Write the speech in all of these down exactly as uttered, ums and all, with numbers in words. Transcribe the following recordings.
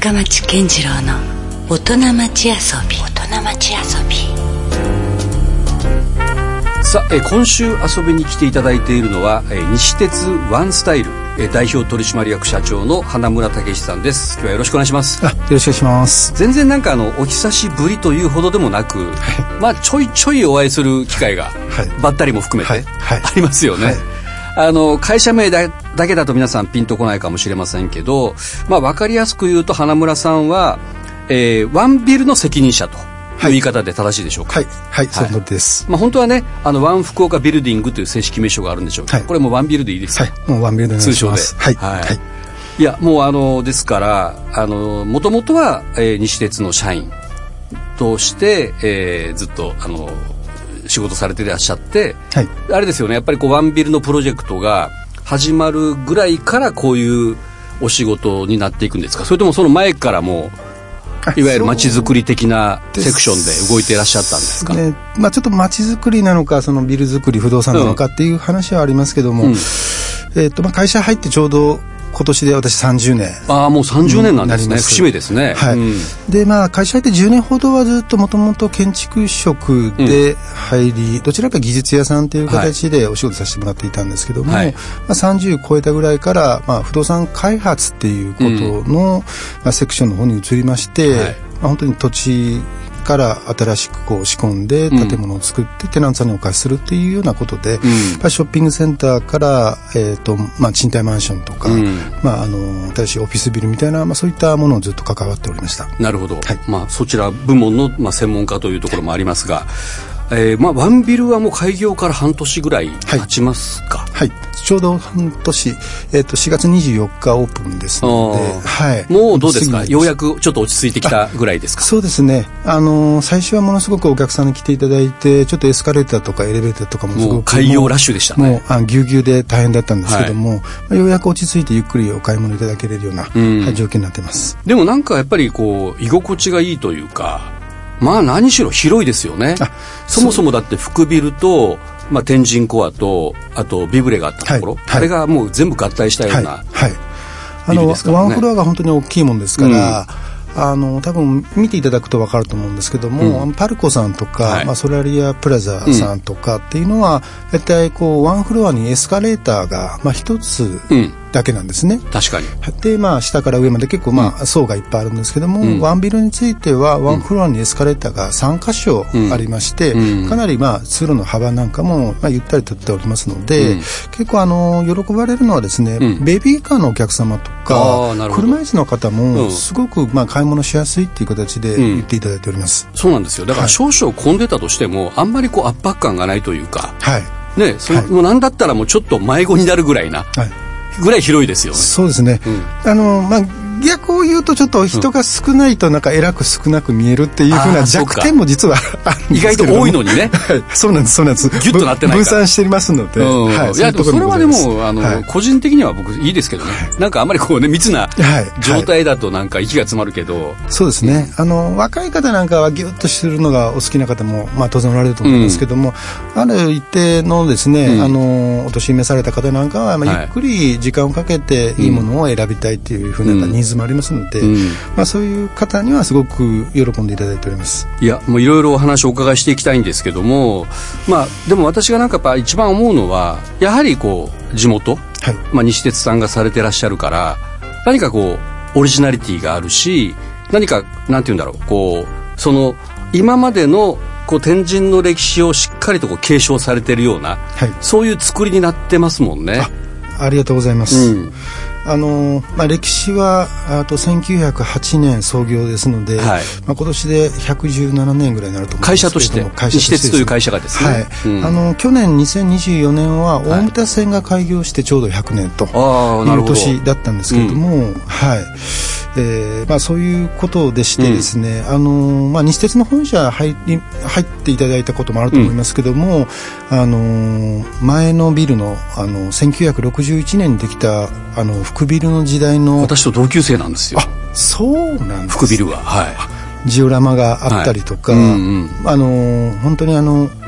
深町健次郎の大人町遊び。大人町遊び。 さあ、え今週遊びに来ていただいているのは、え西鉄ワンスタイル、え代表取締役社長の花村武さんです。今日はよろしくお願いします。 あ、よろしくお願いします。 全然なんかあのお久しぶりというほどでもなく、はい、まあちょいちょいお会いする機会が、はい、ばったりも含めて、はいはい、ありますよね、はい。あの会社名 だ, だけだと皆さんピンとこないかもしれませんけど、まあ、分かりやすく言うと花村さんは、えー、ワンビルの責任者という言い方で正しいでしょうか。 はい、はい、はい、その通りです。 まあ、本当はね、あのワン福岡ビルディングという正式名称があるんでしょうけど、はい、これもワンビルでいいですか。 はい、もうワンビルでお願いします。 通称で。はい、はいはい、いやもうあのですからあのもともとは、えー、西鉄の社員として、えー、ずっとあの仕事されていらっしゃって、はい、あれですよね、やっぱりこうワンビルのプロジェクトが始まるぐらいからこういうお仕事になっていくんですか。それともその前からもいわゆる街づくり的なセクションで動いていらっしゃったんですか。 ね、まあ、ちょっと街づくりなのかそのビルづくり不動産なのかっていう話はありますけども、うん、えーとまあ、会社入ってちょうど今年で私さんじゅうねん。 ああ、もうさんじゅうねんなんですね。節目ですね。 はい、うん、でまあ会社入ってじゅうねんほどはずっともともと建築職で入り、うん、どちらか技術屋さんという形でお仕事させてもらっていたんですけども、はい、まあ、さんじゅう超えたぐらいから、まあ、不動産開発っていうことの、うん、まあ、セクションの方に移りまして、はい、まあ、本当に土地から新しくこう仕込んで建物を作ってテナントさんにお貸しするっていうようなことで、うん、ショッピングセンターから、えーとまあ、賃貸マンションとか、うん、まあ、あの新しいオフィスビルみたいな、まあ、そういったものをずっと関わっておりました。 なるほど、はい、まあ、そちら部門の、まあ、専門家というところもありますが、えーまあ、ワンビルはもう開業から半年ぐらい経ちますか。 はい、はい、ちょうど半年、えー、としがつにじゅうよっかオープンですので、はい、 もうどうですか。ようやくちょっと落ち着いてきたぐらいですか。 そうですね、あのー、最初はものすごくお客さんに来ていただいて、ちょっとエスカレーターとかエレベーターとかもすごくもう開業ラッシュでしたね。 もうあぎゅうぎゅうで大変だったんですけども、はい、まあ、ようやく落ち着いてゆっくりお買い物いただけれるような、うん、はい、状況になってます。 でもなんかやっぱりこう居心地がいいというか、まあ何しろ広いですよね。そもそもだって福ビルと、まあ、天神コアとあとビブレがあったところ、はいはい、あれがもう全部合体したようなビルですからね。 あのワンフロアが本当に大きいもんですから、うん、あの多分見ていただくと分かると思うんですけども、うん、パルコさんとか、はい、まあ、ソラリアプラザさんとかっていうのは、うん、大体こうワンフロアにエスカレーターが、まあ、一つだけなんですね。 確かに。 で、まあ、下から上まで結構、まあ、層がいっぱいあるんですけども、うん、ワンビルについてはワンフロアにエスカレーターがさんかしょありまして、うん、かなり、まあ、通路の幅なんかも、まあ、ゆったりとっておりますので、うん、結構あの喜ばれるのはですね、うん、ベビーカーのお客様とか車椅子の方もすごく、まあ、買い物しやすいっていう形で言っていただいております。 うん、そうなんですよ。だから少々混んでたとしても、はい、あんまりこう圧迫感がないというか、はいね、その、はい、もうなんだったらもうちょっと迷子になるぐらいな、はい、ぐらい広いですよね。 そうですね、うん、あのまあ逆を言うとちょっと人が少ないとなんかえらく少なく見えるっていうふうな弱点も実はあるんですけど、 意外と多いのにね、 はい、そうなんですそうなんですギュッとなってないから分散していますので、うん、はい、 いやでもそれはでもあの、はい、個人的には僕いいですけどね、はい、なんかあんまりこうね密な状態だとなんか息が詰まるけど、はいはい、 そうですね、あの若い方なんかはギュッとするのがお好きな方も、まあ、当然おられると思いますけども、うん、ある一定のですね、うん、あのお年召された方なんかは、まあ、ゆっくり時間をかけていいものを選びたいっていうふうなニーズもありますので、うん、まあ、そういう方にはすごく喜んでいただいております。 いやもういろいろお話をお伺いしていきたいんですけども、まあ、でも私がなんかやっぱ一番思うのはやはりこう地元、はい、まあ、西鉄さんがされてらっしゃるから何かこうオリジナリティがあるし、何かなんていうんだろう、こうその今までのこう天神の歴史をしっかりとこう継承されているような、はい、そういう作りになってますもんね。 あ、ありがとうございます。うん、あのまあ、歴史はあとせんきゅうひゃくはちねん創業ですので、はい、まあ、今年でひゃくじゅうななねんぐらいになると思うんですけども、会社として会社として西鉄という会社がですね、はい、 うん、あの去年にせんにじゅうよねんは大牟田線が開業してちょうどひゃくねんという年だったんですけれども、うん、はい、えーまあ、そういうことでしてですね、うん、あのまあ、西鉄の本社入り入っていただいたこともあると思いますけども、うん、あの前のビルの、あのせんきゅうひゃくろくじゅういちねんにできたあの福ビルの時代の、 私と同級生なんですよ。 あ、そうなんです。 福ビルは、はい、 ジオラマがあったりとか、はい、うんうん、あの本当にあの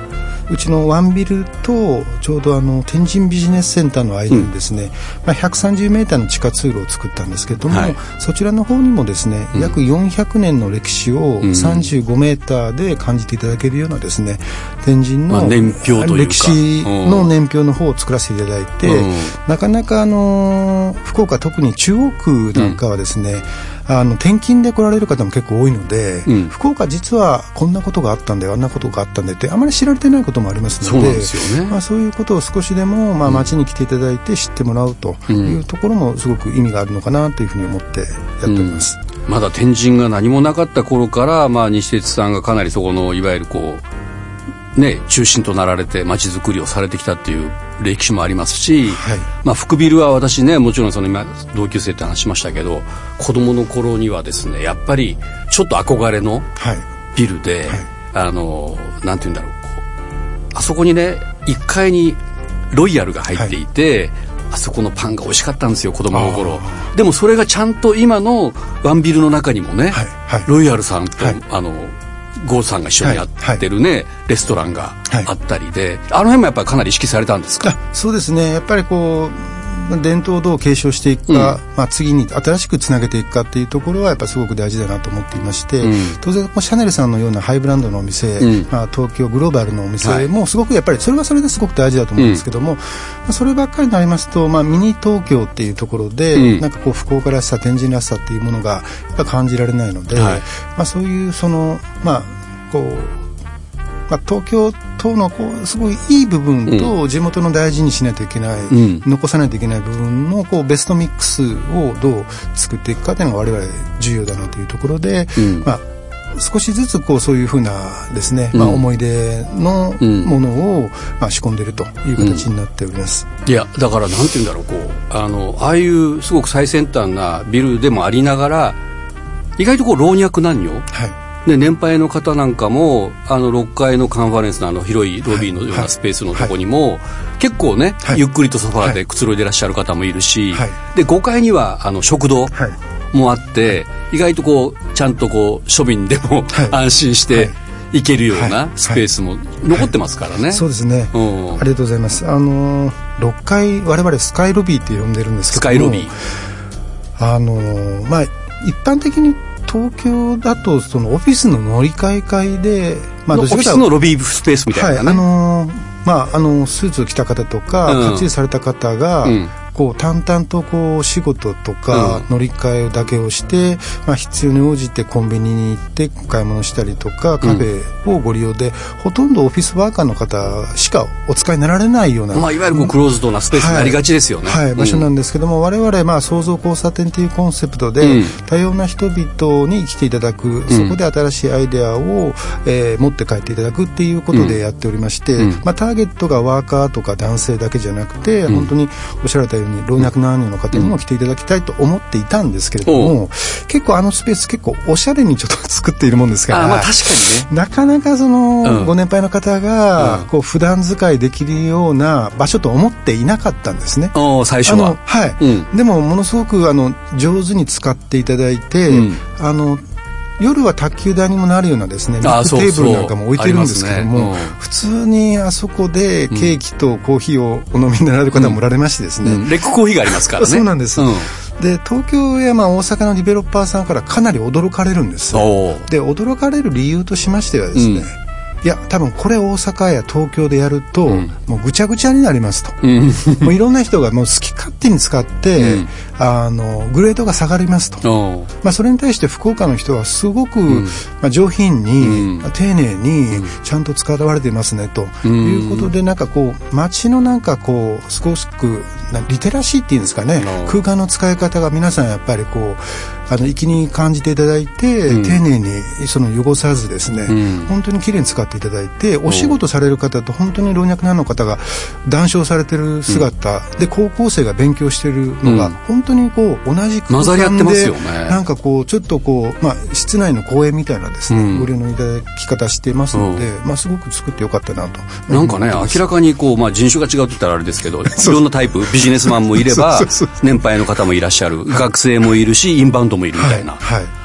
うちのワンビルとちょうどあの天神ビジネスセンターの間にですね、うんまあ、ひゃくさんじゅうメーターの地下通路を作ったんですけれども、はい、そちらの方にもですね、うん、約よんひゃくねんの歴史をさんじゅうごメーターで感じていただけるようなですね、天神の、 まあ、年表というか歴史の年表の方を作らせていただいて、うん、なかなかあの福岡特に中央区なんかはですね、うん、あの転勤で来られる方も結構多いので、うん、福岡実はこんなことがあったんだよあんなことがあったんだよってあまり知られてないこともありますので、 そうなんですよね。まあ、そういうことを少しでも、まあ、街に来ていただいて知ってもらうというところもすごく意味があるのかなというふうに思ってやっております、 うん、まだ天神が何もなかった頃から、まあ、西鉄さんがかなりそこのいわゆるこうね、中心となられて街づくりをされてきたっていう歴史もありますし、はいまあ、福ビルは私ねもちろんその今同級生って話しましたけど子供の頃にはですねやっぱりちょっと憧れのビルで、はいはい、あのなんて言うんだろう、こうあそこにねいっかいにロイヤルが入っていて、はい、あそこのパンが美味しかったんですよ子供の頃。でもそれがちゃんと今のワンビルの中にもね、はいはい、ロイヤルさんと、はい、あのゴーさんが一緒にやってるね、はいはい、レストランがあったりで、はい、あの辺もやっぱりかなり意識されたんですか？ そうですね、やっぱりこう伝統をどう継承していくか、うんまあ、次に新しくつなげていくかっていうところはやっぱりすごく大事だなと思っていまして、うん、当然シャネルさんのようなハイブランドのお店、うんまあ、東京グローバルのお店もすごくやっぱりそれはそれですごく大事だと思うんですけども、うんまあ、そればっかりになりますと、まあ、ミニ東京っていうところで、うん、なんかこう福岡らしさ天神らしさっていうものがやっぱ感じられないので、はいまあ、そういうそのまあこうまあ、東京都のこうすごいいい部分と地元の大事にしないといけない、うん、残さないといけない部分のこうベストミックスをどう作っていくかというのが我々重要だなというところで、うんまあ、少しずつこうそういうふうなですね、うんまあ、思い出のものを、まあ、仕込んでいるという形になっております、 うん、いやだからなんていうんだろう、こうあのああいうすごく最先端なビルでもありながら意外とこう老若男女、はいで年配の方なんかもあのろっかいのカンファレンスのあの広いロビーのようなスペースのとこにも、はいはい、結構ね、はい、ゆっくりとソファーでくつろいでいらっしゃる方もいるし、はい、でごかいにはあの食堂もあって、はい、意外とこうちゃんとこう庶民でも、はい、安心して行けるようなスペースも残ってますからね、はいはい、 そうですね、うん、ありがとうございます。あのろっかい我々スカイロビーって呼んでるんですけども、スカイロビーあのまあ一般的に東京だとそのオフィスの乗り換え会で、 まあ、オフィスのロビースペースみたいなね、はい、あのまあ、あのスーツを着た方とか、うん、かっちりされた方が、うんこう淡々とこう仕事とか乗り換えだけをして、うんまあ、必要に応じてコンビニに行って買い物したりとかカフェをご利用で、うん、ほとんどオフィスワーカーの方しかお使いになられないような、 まあ、いわゆるこうクローズドなスペースになりがちですよね、 はいはい、場所なんですけども、うん、我々まあ創造交差点というコンセプトで、うん、多様な人々に来ていただく、うん、そこで新しいアイデアを、えー、持って帰っていただくっていうことでやっておりまして、うんまあ、ターゲットがワーカーとか男性だけじゃなくて、うん、本当におっしゃられたように老若男女の方にも来ていただきたいと思っていたんですけれども、うん、結構あのスペース結構おしゃれにちょっと作っているもんですから、 あ、まあ、確かにね、 なかなかその、うん、ご年配の方がこう普段使いできるような場所と思っていなかったんですね、 うん、最初は、 はい、うん、でもものすごくあの上手に使っていただいて、うん、あの夜は卓球台にもなるようなですねテーブルなんかも置いてるんですけども、ねうん、普通にあそこでケーキとコーヒーをお飲みになられる方もおられましてですね、うんうん、 レッグコーヒーがありますからねそうなんです、うん、で東京やまあ大阪のディベロッパーさんからかなり驚かれるんです。で驚かれる理由としましてはですね、うんいや多分これ大阪や東京でやると、うん、もうぐちゃぐちゃになりますと、うん、もういろんな人がもう好き勝手に使って、うん、あのグレードが下がりますと、まあ、それに対して福岡の人はすごく、うんまあ、上品に、うん、丁寧にちゃんと使われてますねと、うん、いうことでなんかこう街のなんかこう少しくリテラシーっていうんですかね、うん、空間の使い方が皆さんやっぱりこうあの粋に感じていただいて、うん、丁寧にその汚さずですね、うん、本当にきれいに使っていただいてお仕事される方と本当に老若男女の方が談笑されてる姿、うん、で高校生が勉強してるのが、うん、本当にこう同じ空間でなんかこうちょっとこう、まあ、室内の公園みたいなですね、うん、ご利用のいただき方してますので、うんまあ、すごく作ってよかったなとなんかね明らかにこう、まあ、人種が違うって言ったらあれですけどいろんなタイプビジネスマンもいれば年配の方もいらっしゃる学生もいるしインバウンドもいるみたいな、はいはい、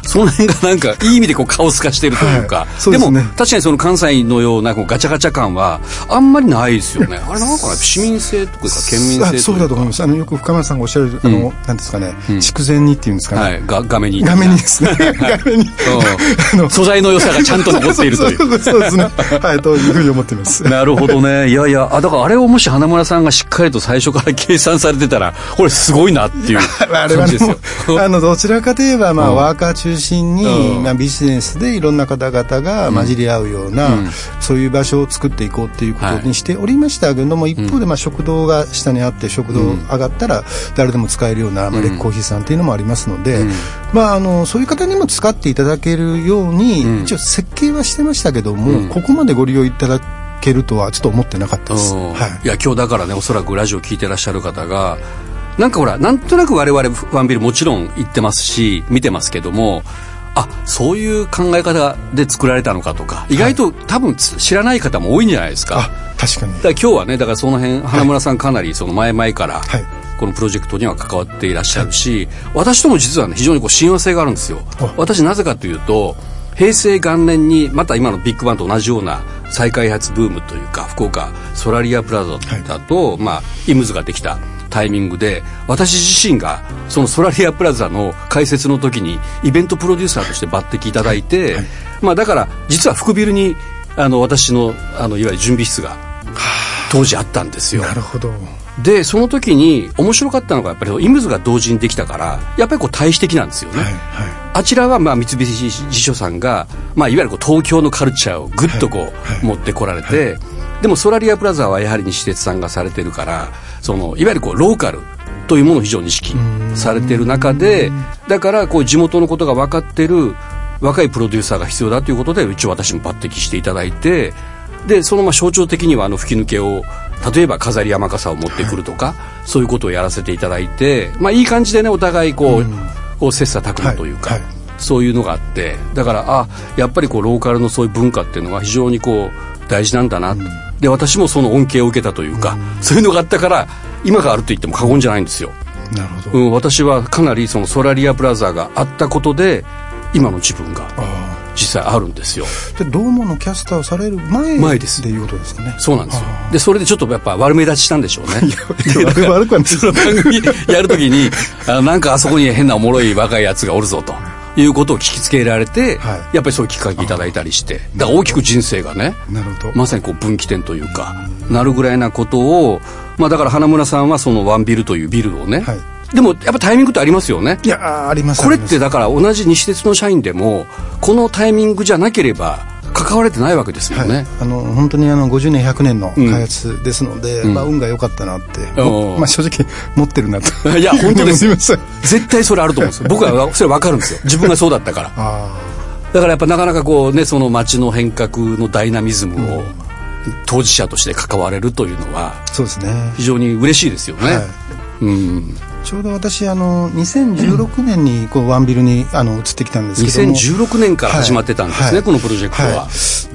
その辺がなんかいい意味でこうカオス化してるというか、はい、そうですね、でも確かにその関西のようなこうガチャガチャ感はあんまりないですよね。あれなんかな、市民性というか県民性というか。 そうだと思います。あのよく深村さんがおっしゃる、あの、うん、なんですかね、うん、筑前煮っていうんですかね、はい、 が画面に画面にですね画面にあの素材の良さがちゃんと残っているというそうそうそうですね、はい、というふうに思っています。 なるほどね。いやいや、あだからあれをもし花村さんがしっかりと最初から計算されてたらこれすごいなっていう感じですよ。 あのどちらかといえば、まあ、ワーカー中心に、まあ、ビジネスでいろんな方々が混じり合うような、うん、そういう場所を作っていこうっていうことにしておりましたけども、はい、一方で、まあ、食堂が下にあって食堂上がったら誰でも使えるような、まあ、レックコーヒーさんっていうのもありますので、うん、まあ、あのそういう方にも使っていただけるように、うん、一応設計はしてましたけども、うん、ここまでご利用いただけるとはちょっと思ってなかったです、はい、 いや今日だからね、おそらくラジオ聞いてらっしゃる方がなんかほらなんとなく我々ワンビルもちろん行ってますし見てますけども、あそういう考え方で作られたのかとか意外と、はい、多分知らない方も多いんじゃないですか。 あ確かに。 だから今日はね、だからその辺花村さんかなりその前々から、はい、このプロジェクトには関わっていらっしゃるし、はい、私とも実はね非常にこう親和性があるんですよ。私なぜかというと平成元年にまた今のビッグバンと同じような再開発ブームというか福岡ソラリアプラザだと、はい、まあイムズができたタイミングで私自身がそのソラリアプラザの開設の時にイベントプロデューサーとして抜擢いただいて、はいはい、まあ、だから実は副ビルにあの私の、あのいわゆる準備室が当時あったんですよ。 なるほど。 でその時に面白かったのがやっぱりイムズが同時にできたからやっぱりこう対比的なんですよね、はいはい、あちらはまあ三菱地所さんが、まあ、いわゆるこう東京のカルチャーをぐっとこう、はいはい、持ってこられて、はい、でもソラリアプラザはやはり西鉄さんがされてるからそのいわゆるこうローカルというものを非常に意識されている中で、だからこう地元のことが分かっている若いプロデューサーが必要だということで一応私も抜擢していただいて、でそのまあ象徴的にはあの吹き抜けを例えば飾り山笠を持ってくるとか、はい、そういうことをやらせていただいて、まあ、いい感じでねお互いこう、うん、こう切磋琢磨というか、はいはい、そういうのがあって、だからあやっぱりこうローカルのそういう文化っていうのは非常にこう大事なんだな、うん、で私もその恩恵を受けたというか、うん、そういうのがあったから今があると言っても過言じゃないんですよ。 なるほど、 うん、私はかなりそのソラリアプラザがあったことで今の自分が実際あるんですよ。 でドームのキャスターをされる前前ですっていうことですかね。 そうなんですよ。でそれでちょっとやっぱ悪目立ちしたんでしょうね。 いや悪くはないその番組やるときにあなんかあそこに変なおもろい若いやつがおるぞということを聞きつけられて、はい、やっぱりそういうきっかけいただいたりして、だから大きく人生がねなるほど、 まさにこう分岐点というかなるぐらいなことを、まあ、だから花村さんはそのワンビルというビルをね、はい、でもやっぱタイミングってありますよね。 いやあります。 これってだから同じ西鉄の社員でもこのタイミングじゃなければ関われてないわけですよね、はい、 あの本当にあのごじゅうねんひゃくねんの開発ですので、うんまあ、運が良かったなって、うんまあ、正直持ってるなといや本当です絶対それあると思うんですよ。僕はそれ分かるんですよ。自分がそうだったからあだからやっぱなかなかこうねその街の変革のダイナミズムを当事者として関われるというのはそうですね非常に嬉しいですよね、はいうんちょうど私あのにせんじゅうろくねんにこうワンビルにあの移ってきたんですけどもにせんじゅうろくねんから始まってたんですね、はいはい、このプロジェクトは、はい、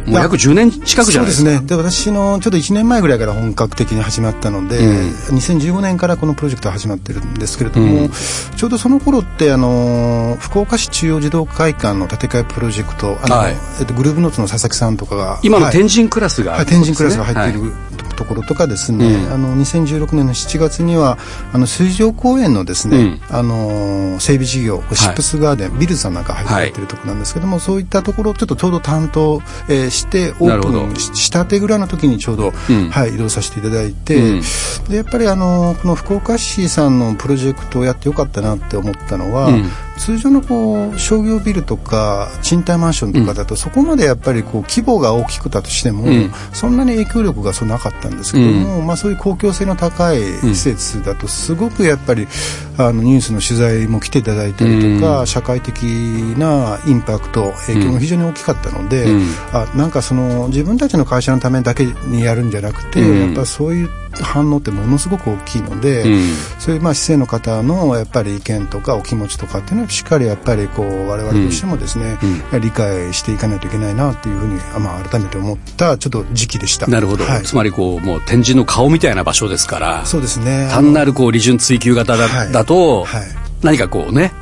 もう約じゅうねん近くじゃないですか。 そうですね。で私のちょっといちねんまえぐらいから本格的に始まったので、うん、にせんじゅうごねんからこのプロジェクトは始まってるんですけれども、うん、ちょうどその頃ってあの福岡市中央児童会館の建て替えプロジェクトあの、はいえっと、グループノーツの佐々木さんとかが今の天神クラスが、 はい、天神クラスが入っている、はいところとかですね、うん、あのにせんじゅうろくねんのしちがつにはあの水上公園のですね、うん、あの整備事業シップスガーデン、はい、ビルズさんなんか入っていってるところなんですけども、はい、そういったところをちょっとちょうど担当、えー、してオープンしたてぐらいの時にちょうど、うんはい、移動させていただいて、うん、でやっぱりあのこの福岡市さんのプロジェクトをやってよかったなって思ったのは、うん通常のこう商業ビルとか賃貸マンションとかだと、うん、そこまでやっぱりこう規模が大きくたとしても、うん、そんなに影響力がそうなかったんですけども、うんまあ、そういう公共性の高い施設だとすごくやっぱりあのニュースの取材も来ていただいたりとか、うん、社会的なインパクト影響も非常に大きかったので、うん、あなんかその自分たちの会社のためだけにやるんじゃなくて、うん、やっぱそういう反応ってものすごく大きいので、うん、そういうまあ市政の方のやっぱり意見とかお気持ちとかっていうのはしっかりやっぱりこう我々としてもですね、うん、理解していかないといけないなっていうふうに、まあ、改めて思ったちょっと時期でした。 なるほど、はい、つまりこうもう展示の顔みたいな場所ですから。 そうですね。 単なるこう利潤追求型 だ,、はい、だと、はい、何かこうね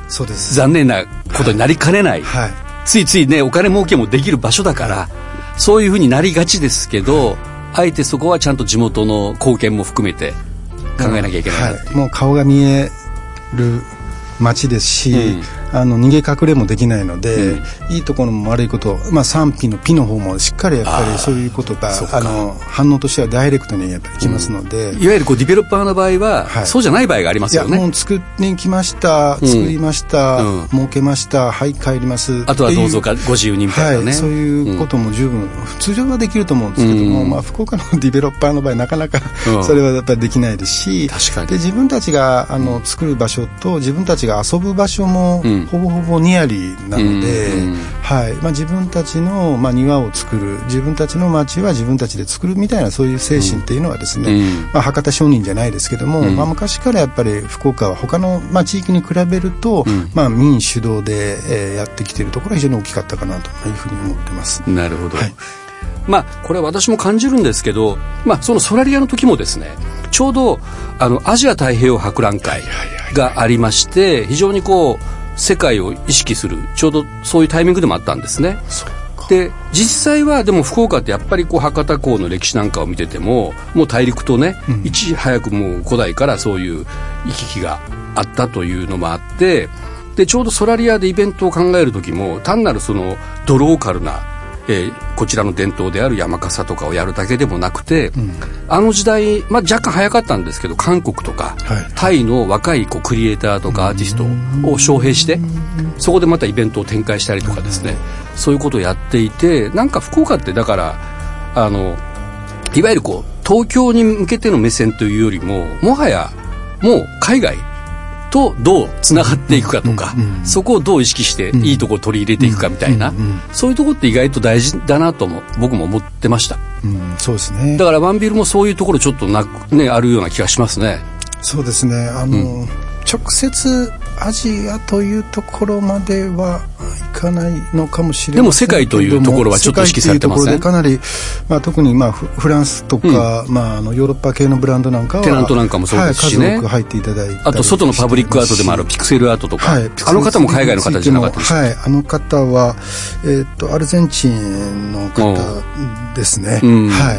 そうです。 残念なことになりかねない、はいはい、ついついねお金儲けもできる場所だから、はい、そういうふうになりがちですけど、はい、あえてそこはちゃんと地元の貢献も含めて考えなきゃいけないなっていう、はい、 もう顔が見える街ですし、うん、あの逃げ隠れもできないので、うん、いいところも悪いこと、まあ、賛否のピの方もしっかりやっぱりそういうことがあの反応としてはダイレクトにやっぱりきますので、 うん、いわゆるこうディベロッパーの場合は、はい、そうじゃない場合がありますよね。 いやもう作りきました、作りました、うん、儲けました、はい帰ります、 あとはどうぞかご自由にみたいなね、 はい、そういうことも十分、うん、通常はできると思うんですけども、うんまあ、福岡のディベロッパーの場合なかなかそれはやっぱりできないですし、 確かにで自分たちがあの作る場所と自分たちが遊ぶ場所もほぼほぼニアリーなので、うんはいまあ、自分たちの、まあ、庭を作る、自分たちの町は自分たちで作るみたいなそういう精神っていうのはですね、うんまあ、博多商人じゃないですけども、うんまあ、昔からやっぱり福岡は他の、まあ、地域に比べると、うんまあ、民主導で、えー、やってきているところは非常に大きかったかなというふうに思ってます。 なるほど、はいまあ、これは私も感じるんですけど、まあ、そのソラリアの時もですねちょうどあのアジア太平洋博覧会がありまして非常にこう世界を意識するちょうどそういうタイミングでもあったんですね。で実際はでも福岡ってやっぱりこう博多港の歴史なんかを見ててももう大陸とね、うん、いち早くもう古代からそういう行き来があったというのもあってでちょうどソラリアでイベントを考える時も単なるそのドローカルなえー、こちらの伝統である山笠とかをやるだけでもなくて、うん、あの時代、まあ、若干早かったんですけど韓国とか、はい、タイの若いこうクリエイターとかアーティストを招聘してそこでまたイベントを展開したりとかですねそういうことをやっていてなんか福岡ってだからあのいわゆるこう東京に向けての目線というよりももはやもう海外とどうつながっていくかとか、うんうんうん、そこをどう意識していいところを取り入れていくかみたいな、うんうんうん、そういうところって意外と大事だなとも僕も思ってました、 うん、そうですね。 だからワンビルもそういうところちょっとな、ね、あるような気がしますね。 そうですねあの、うん、直接アジアというところまではいかないのかもしれませんけども、 でも世界というところはちょっと意識されてますね。 世界というところでかなり、まあ、特にまあフランスとか、うんまあ、あのヨーロッパ系のブランドなんかはテナントなんかもそうですしね、 はい、数多く入っていただいてあと外のパブリックアートでもあるピクセルアートとか、はい、あの方も海外の方じゃなかったですか。 はい、あの方は、えー、とアルゼンチンの方ですね、うんはい、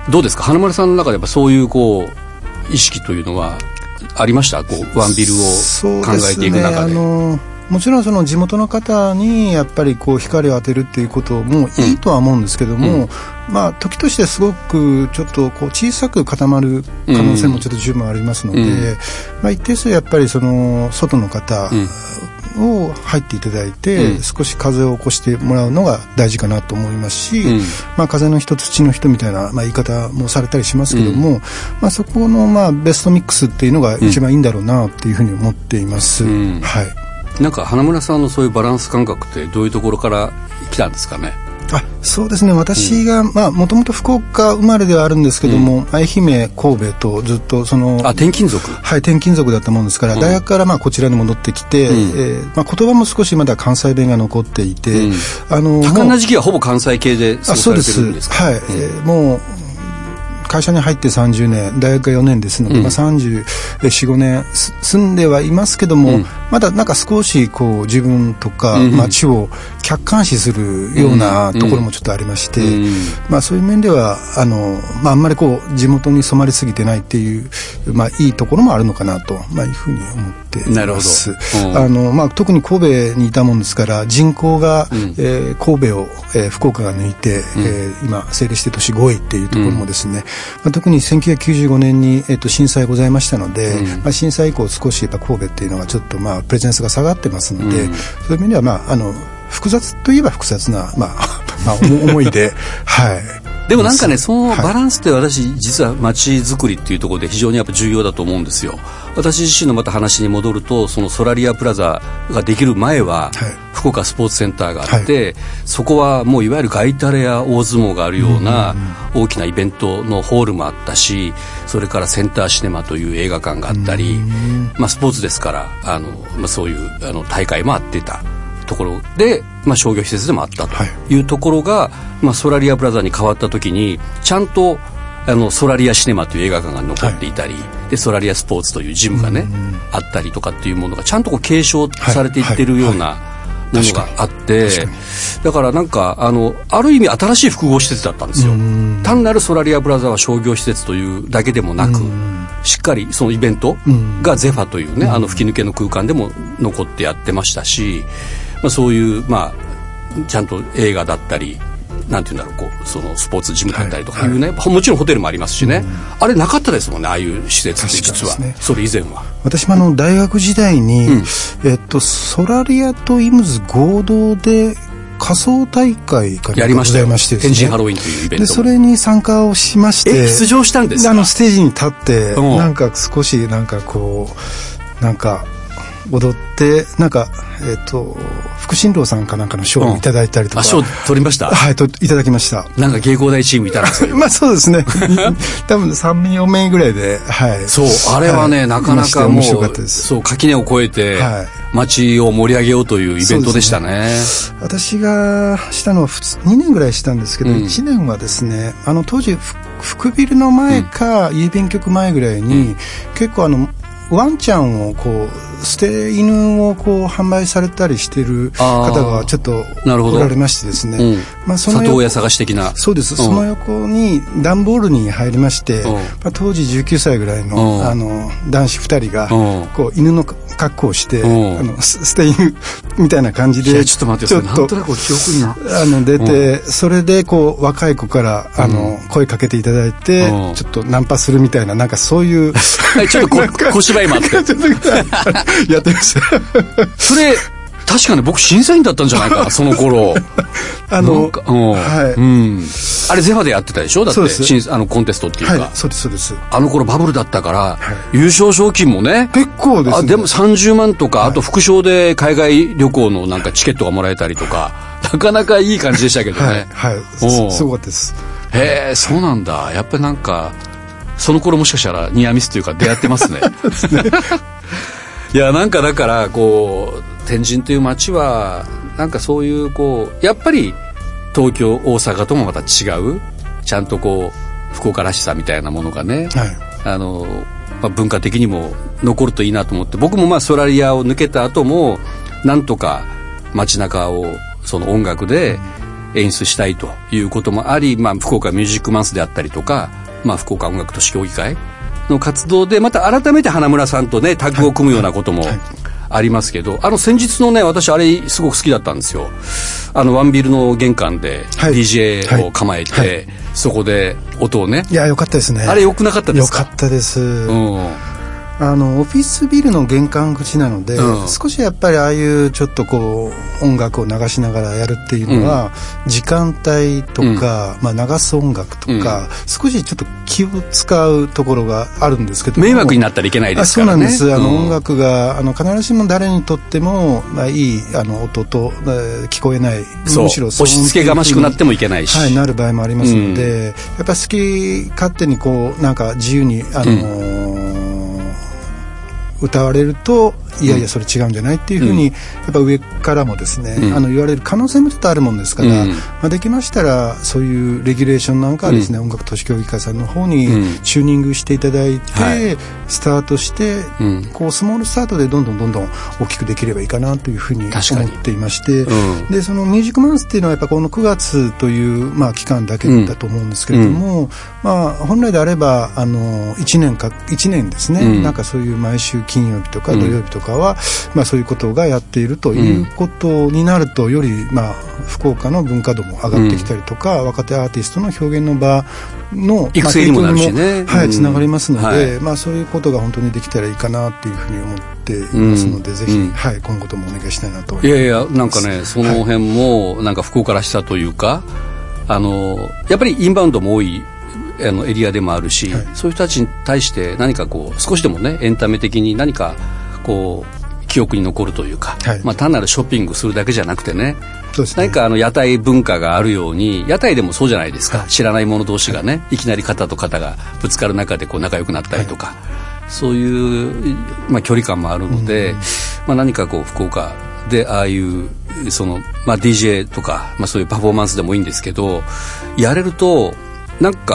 どうですか花丸さんの中でやっぱそういうこう意識というのはありましたこうワンビルを考えていく中で。 あのもちろんその地元の方にやっぱりこう光を当てるっていうこともいいとは思うんですけども、うん、まあ時としてすごくちょっとこう小さく固まる可能性もちょっと十分ありますので、うんまあ、一定数やっぱりその外の方を入っていただいて、うん、少し風を起こしてもらうのが大事かなと思いますし、うんまあ、風の人土の人みたいな、まあ、言い方もされたりしますけども、うんまあ、そこのまあベストミックスっていうのが一番いいんだろうなっていうふうに思っています、うんはいなんか花村さんのそういうバランス感覚ってどういうところから来たんですかね。 あそうですね私がもともと福岡生まれではあるんですけども、うん、愛媛神戸とずっとそのあ転勤族はい転勤族だったもんですから、うん、大学からまあこちらに戻ってきて、うんえーまあ、言葉も少しまだ関西弁が残っていて、うん、あの多感な時期はほぼ関西系で過ごされてるんですか。 そうです、はいうんえー、もう会社に入ってさんじゅうねん大学がよねんですので、うんまあ、さんじゅうよん、ごねん住んではいますけども、うん、まだなんか少しこう自分とか街を客観視するようなところもちょっとありまして、うんうんまあ、そういう面ではあの、まあ、あんまりこう地元に染まりすぎてないっていう、まあ、いいところもあるのかなと、まあ、いうふうに思っています。なるほど、あのまあ、特に神戸にいたもんですから人口が、うんえー、神戸を、えー、福岡が抜いて、うんえー、今政令指定都市ごいっていうところもですね、うんまあ、特にせんきゅうひゃくきゅうじゅうごねんに、えー、と震災ございましたので、うんまあ、震災以降少しやっぱ神戸っていうのがちょっとまあプレゼンスが下がってますので、うん、そういう意味ではまああの複雑といえば複雑な、まあまあ、思いではいでもなんかねそのバランスって私実は街づくりっていうところで非常にやっぱ重要だと思うんですよ。私自身のまた話に戻るとそのソラリアプラザができる前は、はい、福岡スポーツセンターがあって、はい、そこはもういわゆるガイタレや大相撲があるような大きなイベントのホールもあったしそれからセンターシネマという映画館があったり、まあ、スポーツですからあの、まあ、そういうあの大会もあってたところで、まあ、商業施設でもあったというところが、はいまあ、ソラリアプラザに変わった時にちゃんとあのソラリアシネマという映画館が残っていたり、はい、でソラリアスポーツというジムがね、あったりとかっていうものがちゃんとこう継承されていってるような、はいはいはい、ものがあって、だからなんかあのある意味新しい複合施設だったんですよ。単なるソラリアプラザは商業施設というだけでもなく、しっかりそのイベントがゼファというね、あの吹き抜けの空間でも残ってやってましたし、まあ、そういう、まあ、ちゃんと映画だったりなんていうんだろう、こうそのスポーツジムだったりとかいうね、はいはい、もちろんホテルもありますしね、あれなかったですもんね、ああいう施設って実は、ね、それ以前は。 私もあの大学時代に、うんえっと、ソラリアとイムズ合同で仮装大会がやりましたよ。 ましてですね、 天神ハロウィンというイベントでそれに参加をしまして、 え出場したんですか。 あのステージに立って、うん、なんか少しなんかこうなんか踊ってなんか、えー、と福新郎さんかなんかの賞をいただいたりとか、うん、あ賞取りました。 はいといただきました。 なんか芸工大チームいたんですよまあそうですね多分さんめいよんめいぐらいで、はい、 そうあれはね、はい、なかなかもうそう垣根を越えて、はい、街を盛り上げようというイベントでした ね, ね私がしたのはにねんぐらいしたんですけど、うん、いちねんはですねあの当時福ビルの前か、うん、郵便局前ぐらいに、うん、結構あのワンちゃんをこう捨て犬をこう販売されたりしている方がちょっとおられましてですね、 うんまあ、その里親探し的な。 そうです、うん、その横に段ボールに入りまして、うんまあ、当時じゅうきゅうさいぐらい の,、うん、あの男子ふたりがこう犬の格好をして、うん、あの捨て犬みたいな感じでちょっと待ってください、なんとなく記憶になあの出て、うん、それでこう若い子からあの、うん、声かけていただいて、うん、ちょっとナンパするみたいななんかそういうちょっと小芝居もあってやってましたそれ確かに僕審査員だったんじゃないかなその頃あの、うんはいうん、 あれゼファでやってたでしょだってあのコンテストっていうか、 はい、そうですそうです。 あの頃バブルだったから、はい、優勝賞金もね結構ですね。あでもさんじゅうまんとか、はい、あと副賞で海外旅行のなんかチケットがもらえたりとかなかなかいい感じでしたけどねはい、はい、すごかったです。 へえそうなんだ。やっぱりなんかその頃もしかしたらニアミスというか出会ってますねいやなんかだからこう天神という街はなんかそういうこうやっぱり東京大阪ともまた違うちゃんとこう福岡らしさみたいなものがね、はいあのまあ、文化的にも残るといいなと思って、僕もまあソラリアを抜けた後もなんとか街中をその音楽で演出したいということもあり、まあ、福岡ミュージックマンスであったりとか、まあ、福岡音楽都市協議会の活動でまた改めて花村さんとねタッグを組むようなこともありますけど、あの先日のね私あれすごく好きだったんですよ。あのワンビルの玄関で ディージェー を構えて、はいはい、そこで音をねいや良かったですね。 あれ良くなかったですか。 良かったです、 うんあのオフィスビルの玄関口なので、うん、少しやっぱりああいうちょっとこう音楽を流しながらやるっていうのは、うん、時間帯とか、うんまあ、流す音楽とか、うん、少しちょっと気を使うところがあるんですけど、 迷惑になったらいけないですからね。 あそうなんです。あの、うん、音楽があの必ずしも誰にとっても、まあ、いいあの音と、えー、聞こえない、 むしろ押し付けがましくなってもいけないし、 はい、なる場合もありますので、うん、やっぱ好き勝手にこうなんか自由にあのーうん歌われるといやいやそれ違うんじゃないっていうふうに、うん、やっぱ上からもですね、うん、あの言われる可能性もちょっとあるもんですから、うんまあ、できましたらそういうレギュレーションなんかはですね、うん、音楽都市協議会さんの方にチューニングしていただいて、うんはい、スタートして、うん、こうスモールスタートでどんどんどんどん大きくできればいいかなというふうに思っていまして、うん、でそのミュージックマンスっていうのはやっぱこのくがつという、まあ、期間だけだと思うんですけれども、うんまあ、本来であればあのいちねんかいちねんですね、うん、なんかそういう毎週金曜日とか土曜日とかは、うんまあ、そういうことがやっているということになると、より、まあ、福岡の文化度も上がってきたりとか、うん、若手アーティストの表現の場の育成にもなるしね、 はい、つながりますので、 はいまあ、そういうことが本当にできたらいいかなというふうに思っていますので、うん、ぜひ、うんはい、今後ともお願いしたいなと思います。 いやいやなんかねその辺もなんか福岡らしさというか、あのやっぱりインバウンドも多いあのエリアでもあるし、はい、そういう人たちに対して何かこう少しでもねエンタメ的に何かこう記憶に残るというか、はいまあ、単なるショッピングするだけじゃなくてね、そうですね何かあの屋台文化があるように、屋台でもそうじゃないですか、はい、知らない者同士がね、はい、いきなり肩と肩がぶつかる中でこう仲良くなったりとか、はい、そういう、まあ、距離感もあるので、うんまあ、何かこう福岡でああいうその、まあ、ディージェー とか、まあ、そういうパフォーマンスでもいいんですけどやれるとなんか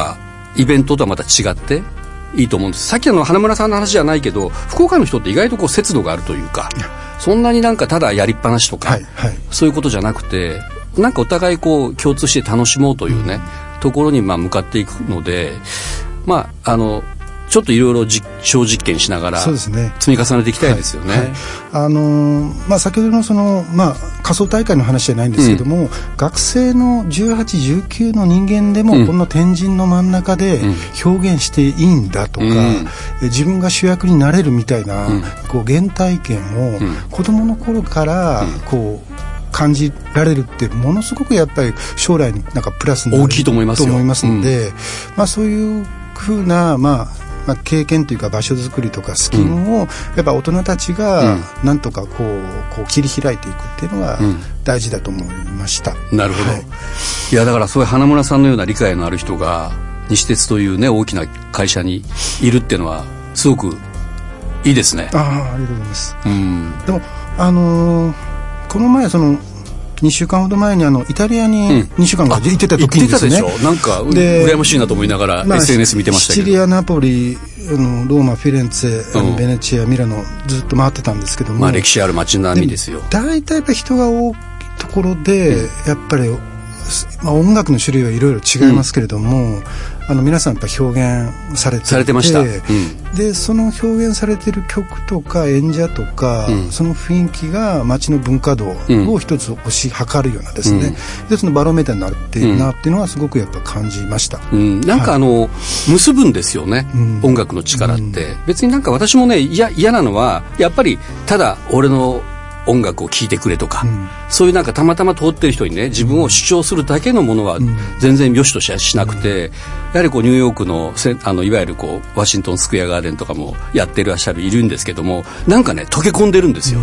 イベントとはまた違っていいと思うんです。さっきの花村さんの話じゃないけど、福岡の人って意外とこう節度があるというか、そんなになんかただやりっぱなしとか、はいはい、そういうことじゃなくて、なんかお互いこう共通して楽しもうというね、うん、ところにまあ向かっていくので、まああのちょっといろいろ実証実験しながら積み重ねていきたいですよね。はいはい、 あのーまあ、先ほどのその、まあ、仮想大会の話じゃないんですけども、うん、学生のじゅうはち、じゅうきゅうの人間でも、うん、この天神の真ん中で表現していいんだとか、うん、自分が主役になれるみたいな、うん、こう原体験を、うん、子どもの頃からこう、感じられるってものすごくやっぱり将来になんかプラスになる大きいと思いますよ。 と思いますので、うん、まあ、そういうふうな、まあまあ、経験というか場所づくりとかスキルを、うん、やっぱ大人たちがなんとかこう、こう切り開いていくっていうのが大事だと思いました。 うん、なるほど、はい、いやだからそういう花村さんのような理解のある人が西鉄というね大きな会社にいるっていうのはすごくいいですね。 ああ、ありがとうございます。うん、でもあのー、この前そのにしゅうかんほど前にあのイタリアににしゅうかんぐらい行ってた時にですね、 行ってたでしょ。なんか羨ましいなと思いながら、まあ、エスエヌエス 見てましたけど、 シチリア、ナポリ、あのローマ、フィレンツェ、あのベネチア、ミラノずっと回ってたんですけども、 まあ、歴史ある街並みですよ。 大体やっぱり人が多いところで、うん、やっぱり、まあ、音楽の種類はいろいろ違いますけれども、うん、あの皆さんやっぱ表現されてて、 されてました、うん、 でその表現されている曲とか演者とか、うん、その雰囲気が街の文化度を一つ推し量るようなですね、うん、一つのバロメーターになっているなっていうのはすごくやっぱ感じました。 うん、なんかあの、はい、結ぶんですよね、うん、音楽の力って、うん、別になんか私もね嫌なのはやっぱりただ俺の音楽を聴いてくれとか、うん、そういうなんかたまたま通ってる人にね自分を主張するだけのものは全然良しとししなくて、うん、やはりこうニューヨークのせあのいわゆるこうワシントンスクエアガーデンとかもやってらっしゃるいるんですけども、なんかね溶け込んでるんですよ、うん、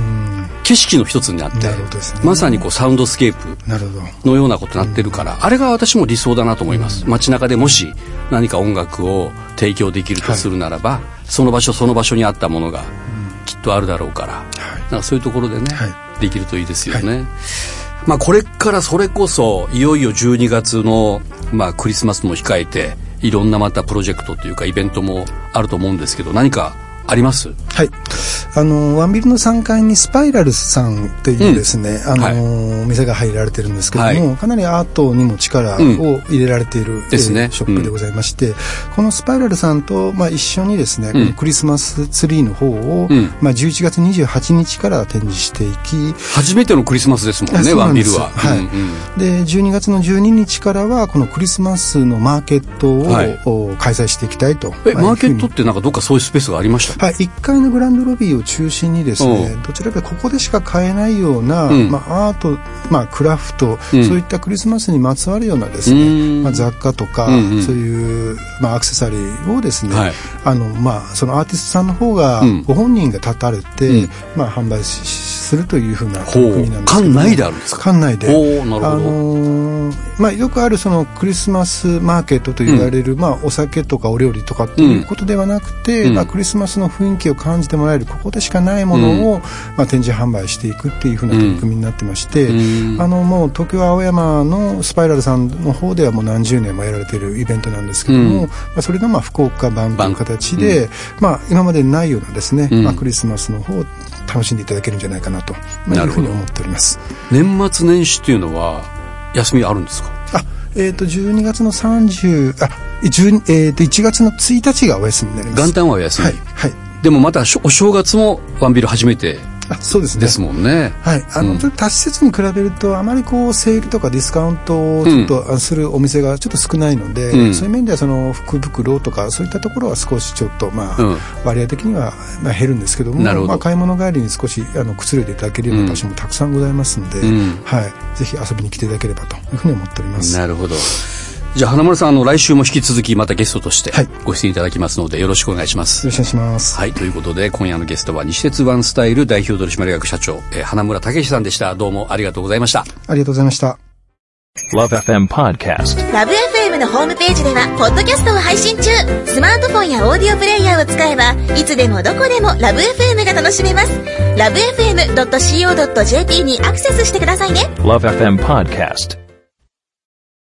景色の一つになって、ね、まさにこうサウンドスケープのようなことになってるから、うん、あれが私も理想だなと思います、うん、街中でもし何か音楽を提供できるとするならば、はい、その場所その場所にあったものがきっとあるだろうから、はい、なんかそういうところでね、はい、できるといいですよね、はい、まあ、これからそれこそいよいよじゅうにがつの、まあ、クリスマスも控えていろんなまたプロジェクトというかイベントもあると思うんですけど、何かあります？ はい、あのワンビルのさんがいにスパイラルさんというですね、うん、あの、はい、お店が入られてるんですけども、はい、かなりアートにも力を入れられている、うんですね、ショップでございまして、うん、このスパイラルさんと、まあ、一緒にですね、うん、このクリスマスツリーの方を、うん、まあ、じゅういちがつにじゅうはちにちから展示していき、 初めてのクリスマスですもんね、ワンビルは、 はい、うんうん、でじゅうにがつのじゅうににちからはこのクリスマスのマーケットを、はい、開催していきたいと。 え、マーケットってなんかどっかそういうスペースがありました？ はい、いっかいのグランドロビーを中心にですね、どちらかここでしか買えないような、うん、まあ、アート、まあ、クラフト、うん、そういったクリスマスにまつわるようなですね、まあ、雑貨とか、うんうん、そういう、まあ、アクセサリーをですね、はい、あのまあ、そのアーティストさんの方が、うん、ご本人が立たれて、うん、まあ、販売するというふうな取り組みなんですけど、 館内であるんですか？ 館内で、 お、なるほど、あのーまあ、よくあるそのクリスマスマーケットと言われる、うん、まあ、お酒とかお料理とかっていうことではなくて、うん、まあ、クリスマスの雰囲気を感じてもらえるここでしかないものを、うん、まあ、展示販売していくっていうふうな取り組みになってまして、うん、あのもう東京青山のスパイラルさんの方ではもう何十年もやられているイベントなんですけども、うん、まあ、それがまあ福岡版という形で、うん、まあ、今までにないようなですね、うん、まあ、クリスマスの方を楽しんでいただけるんじゃないかなと、まあ、いうふうに思っております。 年末年始っていうのは休みあるんですか？ あ、えー、とじゅうにがつのさんじゅうあ、えー、といちがつのついたちがお休みになります。 元旦はお休み、 はいはい、でもまたお正月もワンビル初めてあ、そうですね、 ですもんね。 はい、あの、うん、ちょっと他施設に比べるとあまりこうセールとかディスカウントをちょっとするお店がちょっと少ないので、うん、そういう面ではその福袋とかそういったところは少しちょっとまあ、うん、割合的にはまあ減るんですけども、まあ、買い物帰りに少しあのくつろいでいただけるような場所もたくさんございますので、うん、はい、ぜひ遊びに来ていただければというふうに思っております。 なるほど。じゃあ花村さん、あの来週も引き続きまたゲストとしてご出演いただきますので、よろしくお願いします。 よろしくお願いします。 はい、ということで今夜のゲストは西鉄ワンスタイル代表取締役社長、えー、花村武さんでした。どうもありがとうございました。 ありがとうございました。 ラブ エフエム Podcast。 ラブ エフエム のホームページではポッドキャストを配信中。スマートフォンやオーディオプレイヤーを使えばいつでもどこでもラブ エフエム が楽しめます。ラブ エフエムドットシーオードットジェーピー にアクセスしてくださいね。 ラブ エフエム Podcast。